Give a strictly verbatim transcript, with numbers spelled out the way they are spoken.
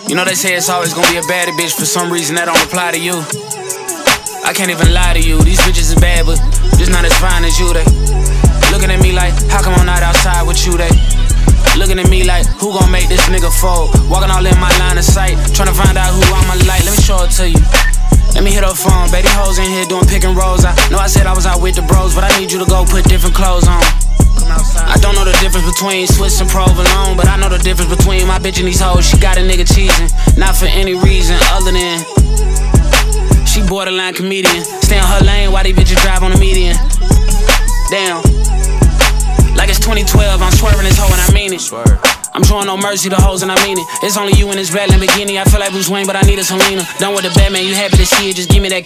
You know they say it's always gonna be a baddie bitch. For some reason that don't apply to you. I can't even lie to you. These bitches is bad, but just not as fine as you. They looking at me like, how come I'm not outside with you? They looking at me like, who gon' make this nigga fold? Walking all in my line of sight, trying to find out who I'ma like. Let me show it to you. Let me hit her phone, baby hoes in here doing pick and rolls. I know I said I was out with the bros, but I need you to go put different clothes on. I don't know the difference between Swiss and provolone, but I know the difference between my bitch and these hoes. She got a nigga cheesing, not for any reason other than she borderline comedian. Stay on her lane while these bitches drive on the median. Damn, like it's twenty twelve, I'm swerving this hoe and I mean it. I'm showing no mercy to hoes and I mean it. It's only you in this red Lamborghini. I feel like Bruce Wayne, but I need a Selena. Done with the Batman, you happy to see it, just give me that